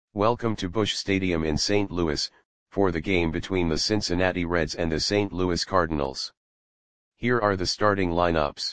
Welcome to Busch Stadium in St. Louis, for the game between the Cincinnati Reds and the St. Louis Cardinals. Here are the starting lineups.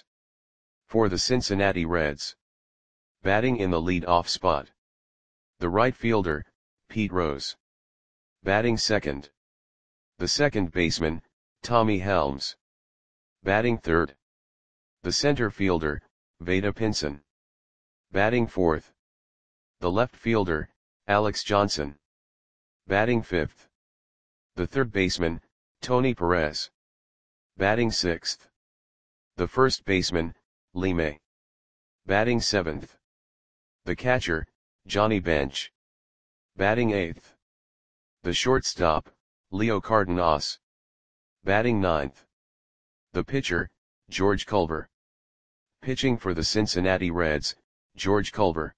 For the Cincinnati Reds. Batting in the lead-off spot. The right fielder, Pete Rose. Batting second. The second baseman, Tommy Helms. Batting third. The center fielder, Vada Pinson. Batting fourth. The left fielder, Alex Johnson. Batting fifth. The third baseman, Tony Perez. Batting sixth. The first baseman, Lee May. Batting seventh. The catcher, Johnny Bench. Batting eighth. The shortstop, Leo Cardenas. Batting ninth. The pitcher, George Culver. Pitching for the Cincinnati Reds, George Culver.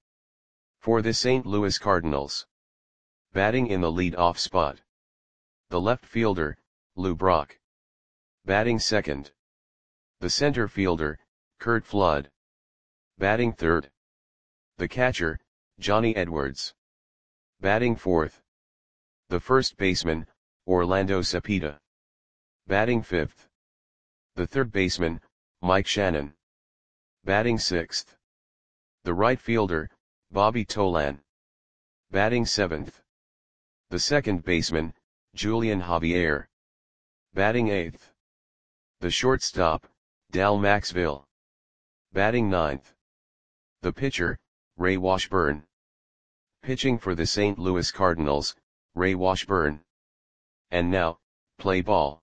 For the St. Louis Cardinals. Batting in the lead-off spot. The left fielder, Lou Brock. Batting second. The center fielder, Curt Flood. Batting third. The catcher, Johnny Edwards. Batting fourth. The first baseman, Orlando Cepeda. Batting fifth. The third baseman, Mike Shannon. Batting sixth. The right fielder, Bobby Tolan. Batting seventh. The second baseman, Julian Javier. Batting eighth. The shortstop, Dal Maxville. Batting ninth. The pitcher, Ray Washburn. Pitching for the St. Louis Cardinals, Ray Washburn. And now, play ball.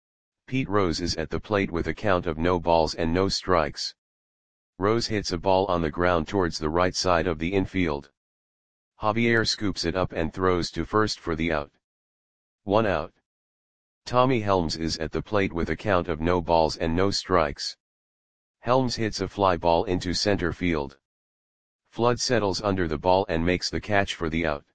Pete Rose is at the plate with a count of no balls and no strikes. Rose hits a ball on the ground towards the right side of the infield. Javier scoops it up and throws to first for the out. 1 out. Tommy Helms is at the plate with a count of no balls and no strikes. Helms hits a fly ball into center field. Flood settles under the ball and makes the catch for the out.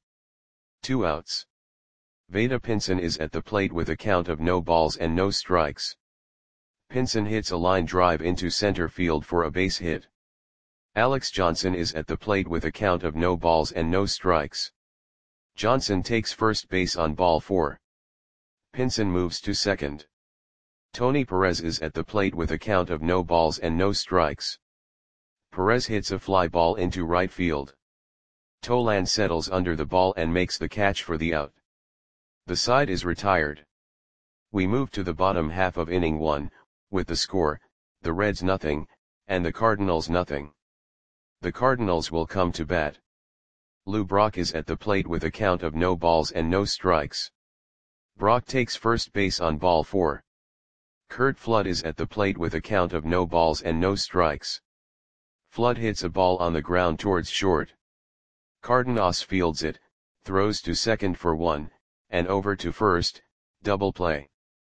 2 outs. Vada Pinson is at the plate with a count of no balls and no strikes. Pinson hits a line drive into center field for a base hit. Alex Johnson is at the plate with a count of no balls and no strikes. Johnson takes first base on ball 4. Pinson moves to second. Tony Perez is at the plate with a count of no balls and no strikes. Perez hits a fly ball into right field. Tolan settles under the ball and makes the catch for the out. The side is retired. We move to the bottom half of inning 1, with the score, the Reds nothing, and the Cardinals nothing. The Cardinals will come to bat. Lou Brock is at the plate with a count of no balls and no strikes. Brock takes first base on ball 4. Curt Flood is at the plate with a count of no balls and no strikes. Flood hits a ball on the ground towards short. Cardenas fields it, throws to second for 1, and over to first, double play.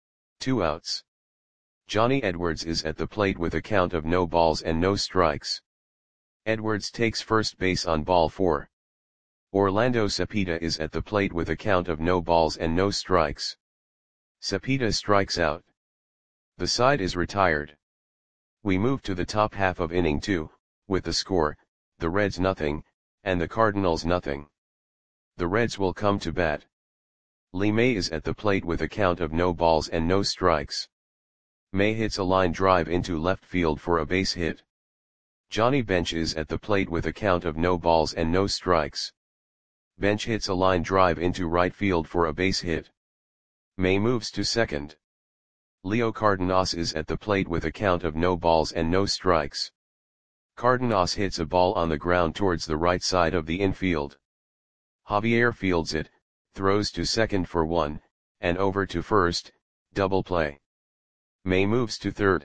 2 outs. Johnny Edwards is at the plate with a count of no balls and no strikes. Edwards takes first base on ball 4. Orlando Cepeda is at the plate with a count of no balls and no strikes. Cepeda strikes out. The side is retired. We move to the top half of inning 2, with the score, the Reds nothing, and the Cardinals nothing. The Reds will come to bat. Lee May is at the plate with a count of no balls and no strikes. May hits a line drive into left field for a base hit. Johnny Bench is at the plate with a count of no balls and no strikes. Bench hits a line drive into right field for a base hit. May moves to second. Leo Cardenas is at the plate with a count of no balls and no strikes. Cardenas hits a ball on the ground towards the right side of the infield. Javier fields it, throws to second for 1, and over to first, double play. May moves to third.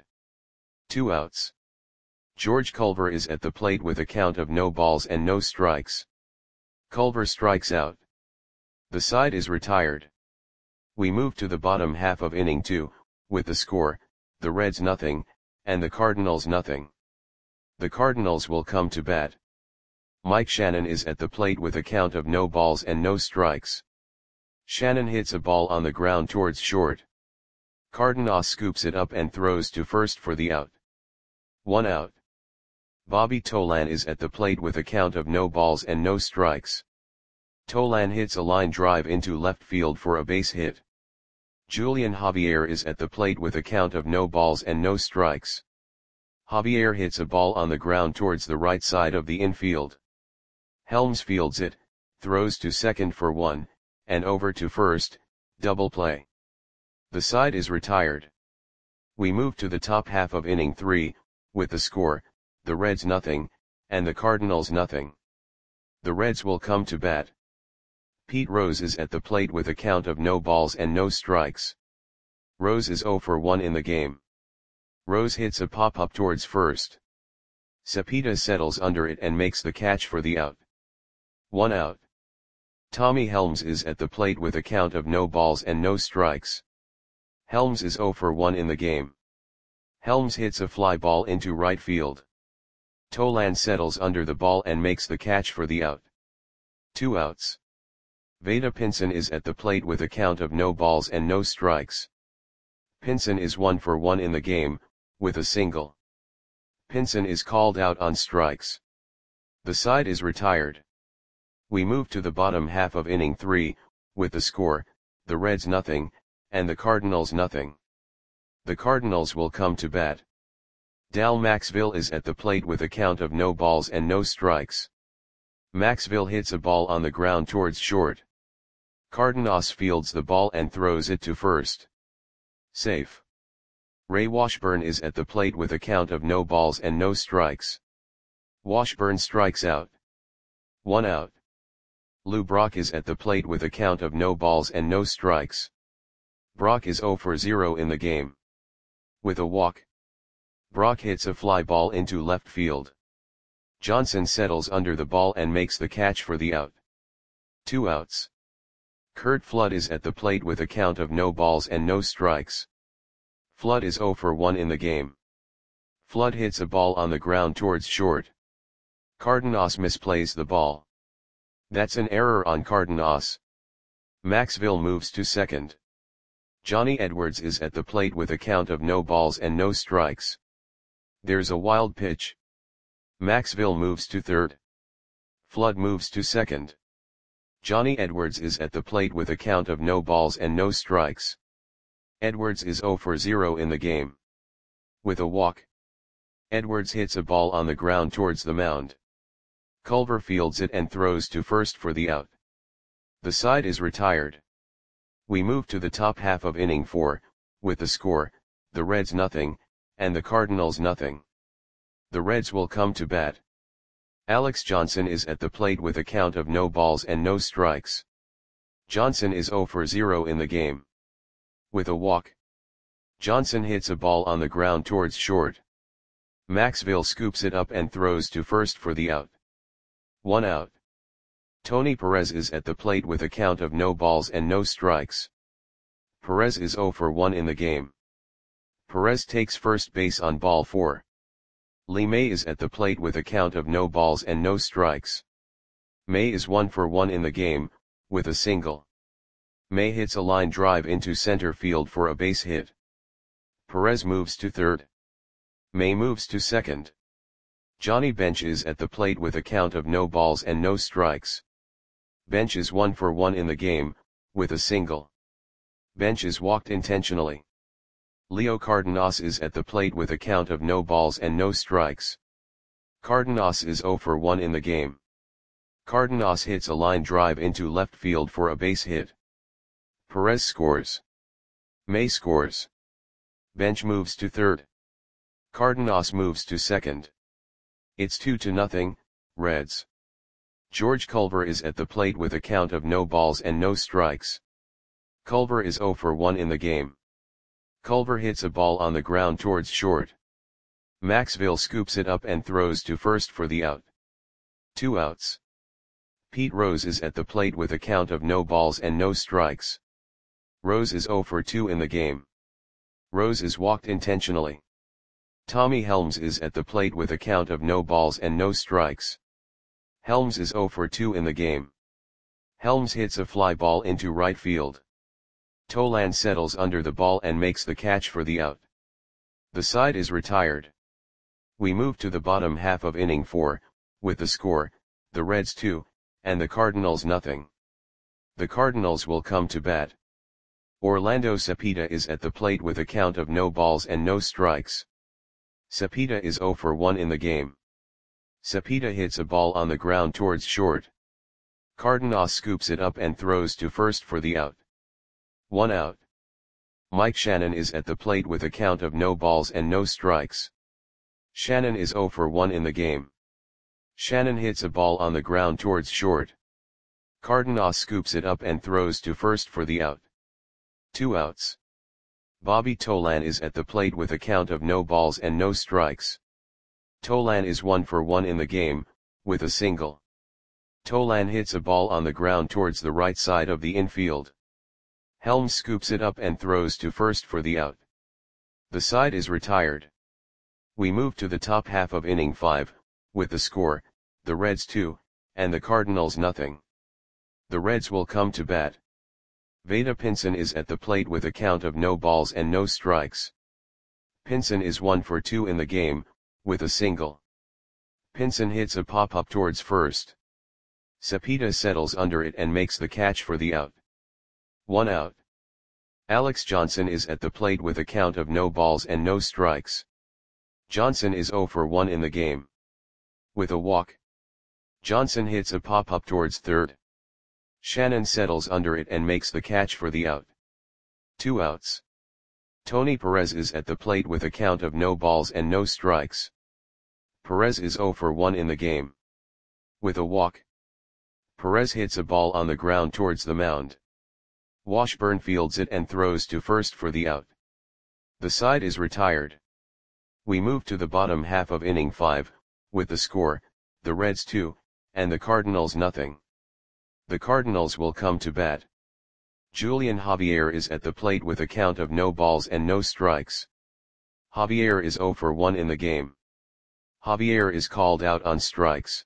2 outs. George Culver is at the plate with a count of no balls and no strikes. Culver strikes out. The side is retired. We move to the bottom half of inning 2, with the score, the Reds nothing, and the Cardinals nothing. The Cardinals will come to bat. Mike Shannon is at the plate with a count of no balls and no strikes. Shannon hits a ball on the ground towards short. Cardenas scoops it up and throws to first for the out. 1 out. Bobby Tolan is at the plate with a count of no balls and no strikes. Tolan hits a line drive into left field for a base hit. Julian Javier is at the plate with a count of no balls and no strikes. Javier hits a ball on the ground towards the right side of the infield. Helms fields it, throws to second for one, and over to first, double play. The side is retired. We move to the top half of inning 3, with the score, the Reds nothing, and the Cardinals nothing. The Reds will come to bat. Pete Rose is at the plate with a count of no balls and no strikes. Rose is 0 for 1 in the game. Rose hits a pop-up towards first. Cepeda settles under it and makes the catch for the out. 1 out. Tommy Helms is at the plate with a count of no balls and no strikes. Helms is 0 for 1 in the game. Helms hits a fly ball into right field. Tolan settles under the ball and makes the catch for the out. 2 outs. Vada Pinson is at the plate with a count of no balls and no strikes. Pinson is 1 for 1 in the game, with a single. Pinson is called out on strikes. The side is retired. We move to the bottom half of inning 3, with the score, the Reds nothing, and the Cardinals nothing. The Cardinals will come to bat. Dal Maxville is at the plate with a count of no balls and no strikes. Maxville hits a ball on the ground towards short. Cardenas fields the ball and throws it to first. Safe. Ray Washburn is at the plate with a count of no balls and no strikes. Washburn strikes out. 1 out. Lou Brock is at the plate with a count of no balls and no strikes. Brock is 0 for 0 in the game. With a walk. Brock hits a fly ball into left field. Johnson settles under the ball and makes the catch for the out. 2 outs. Curt Flood is at the plate with a count of no balls and no strikes. Flood is 0 for 1 in the game. Flood hits a ball on the ground towards short. Cardenas misplays the ball. That's an error on Cardenas. Maxville moves to second. Johnny Edwards is at the plate with a count of no balls and no strikes. There's a wild pitch. Maxville moves to third. Flood moves to second. Johnny Edwards is at the plate with a count of no balls and no strikes. Edwards is 0 for 0 in the game. With a walk. Edwards hits a ball on the ground towards the mound. Culver fields it and throws to first for the out. The side is retired. We move to the top half of inning 4, with the score, the Reds nothing, and the Cardinals nothing. The Reds will come to bat. Alex Johnson is at the plate with a count of no balls and no strikes. Johnson is 0 for 0 in the game. With a walk. Johnson hits a ball on the ground towards short. Maxville scoops it up and throws to first for the out. 1 out. Tony Perez is at the plate with a count of no balls and no strikes. Perez is 0 for 1 in the game. Perez takes first base on ball 4. Lee May is at the plate with a count of no balls and no strikes. May is 1 for 1 in the game, with a single. May hits a line drive into center field for a base hit. Perez moves to third. May moves to second. Johnny Bench is at the plate with a count of no balls and no strikes. Bench is 1 for 1 in the game, with a single. Bench is walked intentionally. Leo Cardenas is at the plate with a count of no balls and no strikes. Cardenas is 0 for 1 in the game. Cardenas hits a line drive into left field for a base hit. Perez scores. May scores. Bench moves to third. Cardenas moves to second. It's 2-0, Reds. George Culver is at the plate with a count of no balls and no strikes. Culver is 0 for 1 in the game. Culver hits a ball on the ground towards short. Maxville scoops it up and throws to first for the out. 2 outs. Pete Rose is at the plate with a count of no balls and no strikes. Rose is 0 for 2 in the game. Rose is walked intentionally. Tommy Helms is at the plate with a count of no balls and no strikes. Helms is 0 for 2 in the game. Helms hits a fly ball into right field. Tolan settles under the ball and makes the catch for the out. The side is retired. We move to the bottom half of inning 4, with the score, the Reds 2, and the Cardinals nothing. The Cardinals will come to bat. Orlando Cepeda is at the plate with a count of no balls and no strikes. Cepeda is 0 for 1 in the game. Cepeda hits a ball on the ground towards short. Cardenas scoops it up and throws to first for the out. 1 out. Mike Shannon is at the plate with a count of no balls and no strikes. Shannon is 0 for 1 in the game. Shannon hits a ball on the ground towards short. Cardenas scoops it up and throws to first for the out. 2 outs. Bobby Tolan is at the plate with a count of no balls and no strikes. Tolan is 1 for 1 in the game, with a single. Tolan hits a ball on the ground towards the right side of the infield. Helms scoops it up and throws to first for the out. The side is retired. We move to the top half of inning 5, with the score, the Reds 2, and the Cardinals nothing. The Reds will come to bat. Vada Pinson is at the plate with a count of no balls and no strikes. Pinson is 1 for 2 in the game, with a single. Pinson hits a pop-up towards first. Cepeda settles under it and makes the catch for the out. 1 out. Alex Johnson is at the plate with a count of no balls and no strikes. Johnson is 0 for 1 in the game. With a walk. Johnson hits a pop-up towards third. Shannon settles under it and makes the catch for the out. 2 outs. Tony Perez is at the plate with a count of no balls and no strikes. Perez is 0 for 1 in the game. With a walk. Perez hits a ball on the ground towards the mound. Washburn fields it and throws to first for the out. The side is retired. We move to the bottom half of inning 5, with the score, the Reds 2, and the Cardinals nothing. The Cardinals will come to bat. Julian Javier is at the plate with a count of no balls and no strikes. Javier is 0 for 1 in the game. Javier is called out on strikes.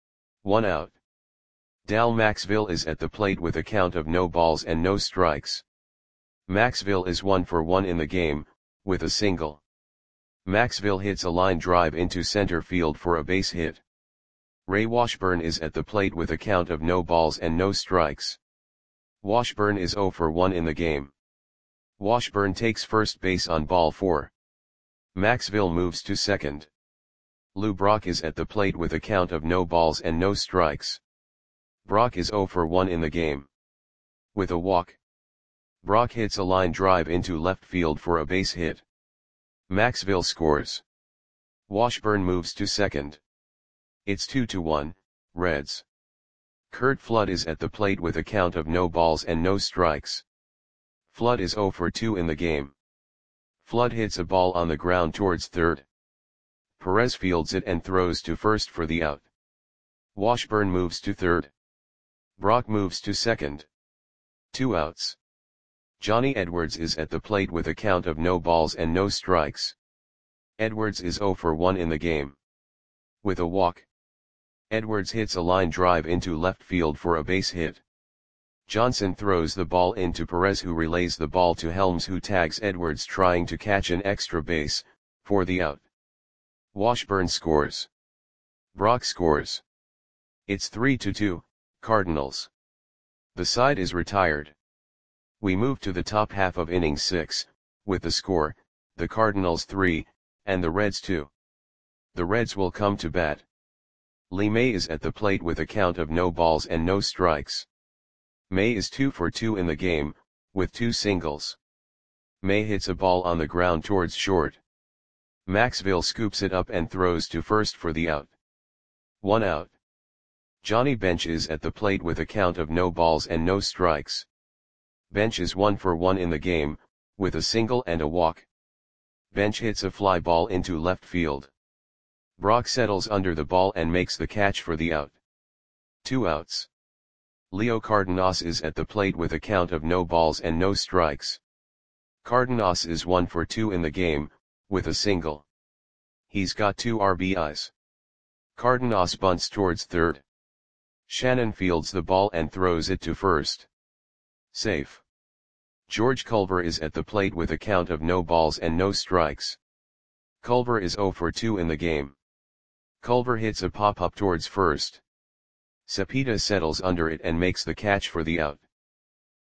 1 out. Dal Maxville is at the plate with a count of no balls and no strikes. Maxville is 1 for 1 in the game, with a single. Maxville hits a line drive into center field for a base hit. Ray Washburn is at the plate with a count of no balls and no strikes. Washburn is 0 for 1 in the game. Washburn takes first base on ball 4. Maxville moves to second. Lou Brock is at the plate with a count of no balls and no strikes. Brock is 0 for 1 in the game. With a walk. Brock hits a line drive into left field for a base hit. Maxville scores. Washburn moves to second. It's 2-1, Reds. Curt Flood is at the plate with a count of no balls and no strikes. Flood is 0 for 2 in the game. Flood hits a ball on the ground towards third. Perez fields it and throws to first for the out. Washburn moves to third. Brock moves to second. 2 outs. Johnny Edwards is at the plate with a count of no balls and no strikes. Edwards is 0 for 1 in the game. With a walk. Edwards hits a line drive into left field for a base hit. Johnson throws the ball into Perez, who relays the ball to Helms, who tags Edwards trying to catch an extra base, for the out. Washburn scores. Brock scores. It's 3-2, Cardinals. The side is retired. We move to the top half of inning 6, with the score, the Cardinals 3, and the Reds 2. The Reds will come to bat. Lee May is at the plate with a count of no balls and no strikes. May is 2 for 2 in the game, with 2 singles. May hits a ball on the ground towards short. Maxville scoops it up and throws to first for the out. 1 out. Johnny Bench is at the plate with a count of no balls and no strikes. Bench is 1 for 1 in the game, with a single and a walk. Bench hits a fly ball into left field. Brock settles under the ball and makes the catch for the out. 2 outs. Leo Cardenas is at the plate with a count of no balls and no strikes. Cardenas is 1 for 2 in the game, with a single. He's got 2 RBIs. Cardenas bunts towards third. Shannon fields the ball and throws it to first. Safe. George Culver is at the plate with a count of no balls and no strikes. Culver is 0 for 2 in the game. Culver hits a pop-up towards first. Cepeda settles under it and makes the catch for the out.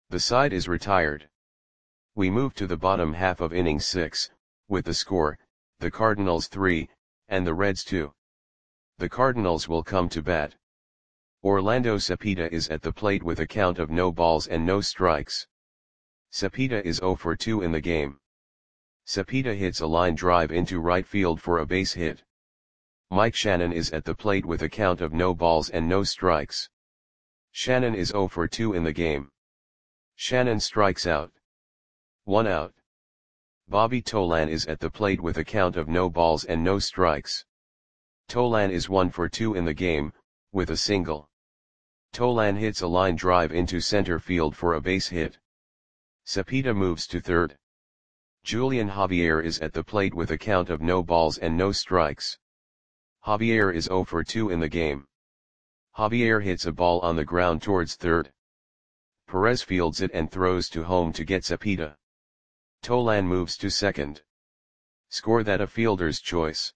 The side is retired. We move to the bottom half of inning 6, with the score, the Cardinals 3, and the Reds 2. The Cardinals will come to bat. Orlando Cepeda is at the plate with a count of no balls and no strikes. Cepeda is 0 for 2 in the game. Cepeda hits a line drive into right field for a base hit. Mike Shannon is at the plate with a count of no balls and no strikes. Shannon is 0 for 2 in the game. Shannon strikes out. 1 out. Bobby Tolan is at the plate with a count of no balls and no strikes. Tolan is 1 for 2 in the game, with a single. Tolan hits a line drive into center field for a base hit. Cepeda moves to third. Julian Javier is at the plate with a count of no balls and no strikes. Javier is 0 for 2 in the game. Javier hits a ball on the ground towards third. Perez fields it and throws to home to get Cepeda. Tolan moves to second. Score that a fielder's choice.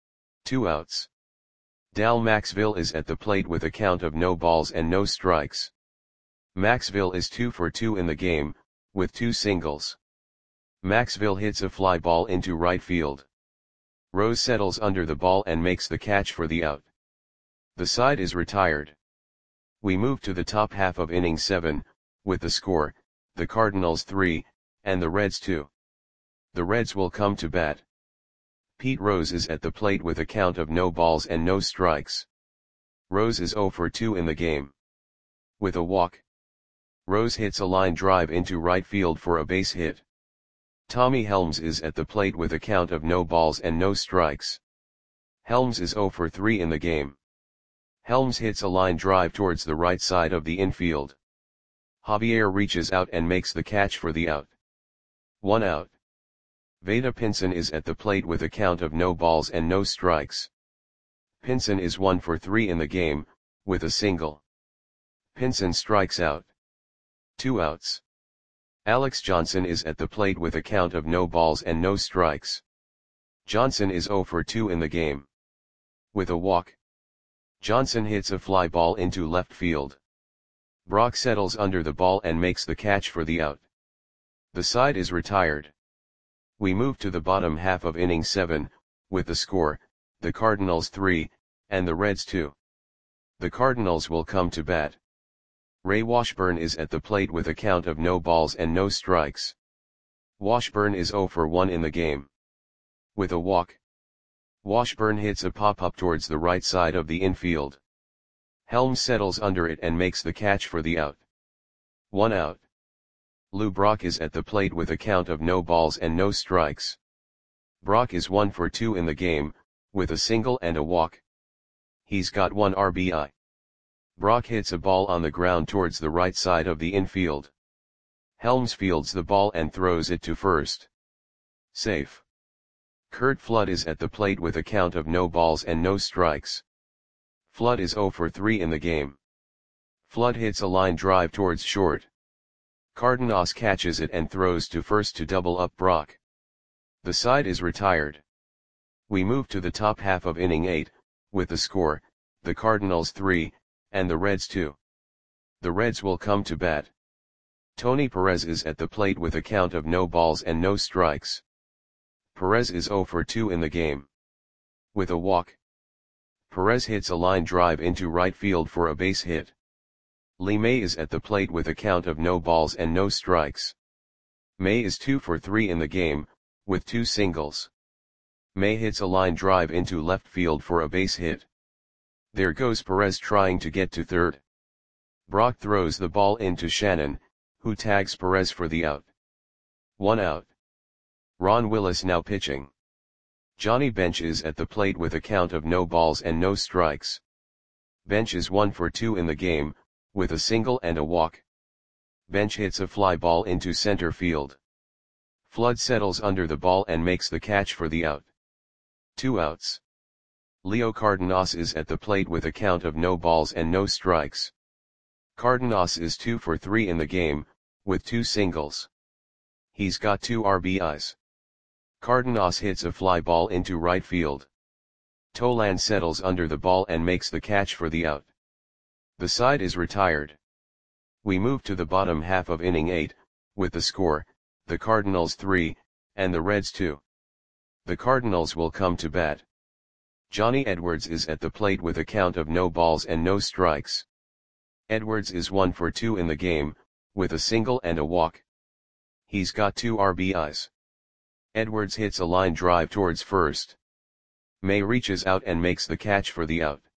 2 outs. Dal Maxville is at the plate with a count of no balls and no strikes. Maxville is 2 for 2 in the game, with 2 singles. Maxville hits a fly ball into right field. Rose settles under the ball and makes the catch for the out. The side is retired. We move to the top half of inning 7, with the score, the Cardinals 3, and the Reds 2. The Reds will come to bat. Pete Rose is at the plate with a count of no balls and no strikes. Rose is 0 for 2 in the game. With a walk. Rose hits a line drive into right field for a base hit. Tommy Helms is at the plate with a count of no balls and no strikes. Helms is 0 for 3 in the game. Helms hits a line drive towards the right side of the infield. Javier reaches out and makes the catch for the out. 1 out. Vada Pinson is at the plate with a count of no balls and no strikes. Pinson is 1 for 3 in the game, with a single. Pinson strikes out. 2 outs. Alex Johnson is at the plate with a count of no balls and no strikes. Johnson is 0 for 2 in the game. With a walk. Johnson hits a fly ball into left field. Brock settles under the ball and makes the catch for the out. The side is retired. We move to the bottom half of inning 7, with the score, the Cardinals 3, and the Reds 2. The Cardinals will come to bat. Ray Washburn is at the plate with a count of no balls and no strikes. Washburn is 0 for 1 in the game. With a walk. Washburn hits a pop-up towards the right side of the infield. Helms settles under it and makes the catch for the out. 1 out. Lou Brock is at the plate with a count of no balls and no strikes. Brock is 1 for 2 in the game, with a single and a walk. He's got 1 RBI. Brock hits a ball on the ground towards the right side of the infield. Helms fields the ball and throws it to first. Safe. Curt Flood is at the plate with a count of no balls and no strikes. Flood is 0 for 3 in the game. Flood hits a line drive towards short. Cardenas catches it and throws to first to double up Brock. The side is retired. We move to the top half of inning 8, with the score, the Cardinals 3, and the Reds 2. The Reds will come to bat. Tony Perez is at the plate with a count of no balls and no strikes. Perez is 0 for 2 in the game. With a walk. Perez hits a line drive into right field for a base hit. Lee May is at the plate with a count of no balls and no strikes. May is 2 for 3 in the game, with 2 singles. May hits a line drive into left field for a base hit. There goes Perez trying to get to third. Brock throws the ball into Shannon, who tags Perez for the out. 1 out. Ron Willis now pitching. Johnny Bench is at the plate with a count of no balls and no strikes. Bench is 1 for 2 in the game, with a single and a walk. Bench hits a fly ball into center field. Flood settles under the ball and makes the catch for the out. 2 outs. Leo Cardenas is at the plate with a count of no balls and no strikes. Cardenas is 2 for 3 in the game, with 2 singles. He's got 2 RBIs. Cardenas hits a fly ball into right field. Tolan settles under the ball and makes the catch for the out. The side is retired. We move to the bottom half of inning 8, with the score, the Cardinals 3, and the Reds 2. The Cardinals will come to bat. Johnny Edwards is at the plate with a count of no balls and no strikes. Edwards is 1 for 2 in the game, with a single and a walk. He's got 2 RBIs. Edwards hits a line drive towards first. May reaches out and makes the catch for the out.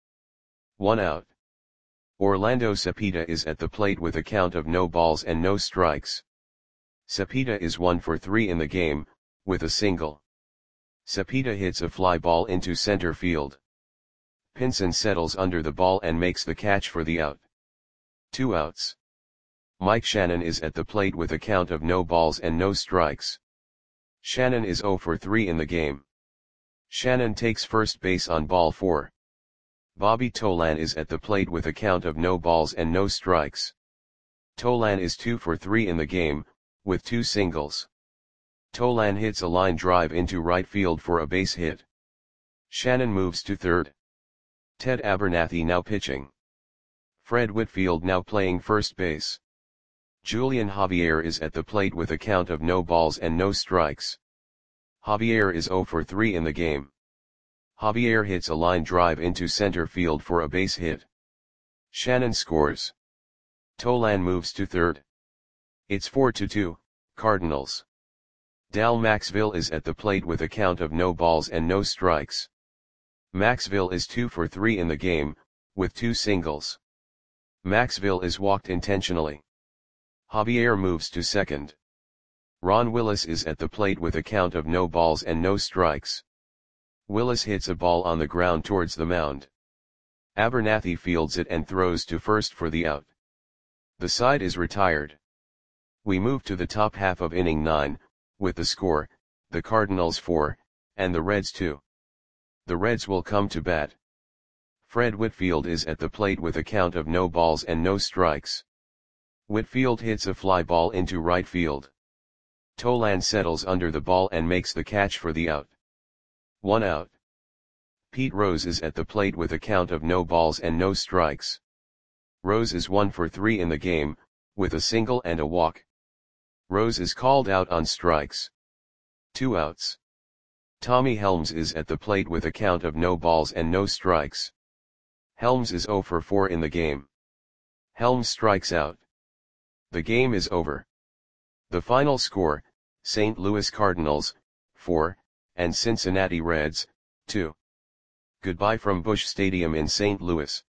1 out. Orlando Cepeda is at the plate with a count of no balls and no strikes. Cepeda is 1 for 3 in the game, with a single. Cepeda hits a fly ball into center field. Pinson settles under the ball and makes the catch for the out. 2 outs. Mike Shannon is at the plate with a count of no balls and no strikes. Shannon is 0 for 3 in the game. Shannon takes first base on ball 4. Bobby Tolan is at the plate with a count of no balls and no strikes. Tolan is 2 for 3 in the game, with 2 singles. Tolan hits a line drive into right field for a base hit. Shannon moves to third. Ted Abernathy now pitching. Fred Whitfield now playing first base. Julian Javier is at the plate with a count of no balls and no strikes. Javier is 0 for 3 in the game. Javier hits a line drive into center field for a base hit. Shannon scores. Tolan moves to third. It's 4-2, Cardinals. Dal Maxville is at the plate with a count of no balls and no strikes. Maxville is 2 for 3 in the game, with 2 singles. Maxville is walked intentionally. Javier moves to second. Ron Willis is at the plate with a count of no balls and no strikes. Willis hits a ball on the ground towards the mound. Abernathy fields it and throws to first for the out. The side is retired. We move to the top half of inning 9, with the score, the Cardinals 4, and the Reds 2. The Reds will come to bat. Fred Whitfield is at the plate with a count of no balls and no strikes. Whitfield hits a fly ball into right field. Tolan settles under the ball and makes the catch for the out. 1 out. Pete Rose is at the plate with a count of no balls and no strikes. Rose is 1 for 3 in the game, with a single and a walk. Rose is called out on strikes. 2 outs. Tommy Helms is at the plate with a count of no balls and no strikes. Helms is 0 for 4 in the game. Helms strikes out. The game is over. The final score, St. Louis Cardinals, 4, and Cincinnati Reds, 2. Goodbye from Busch Stadium in St. Louis.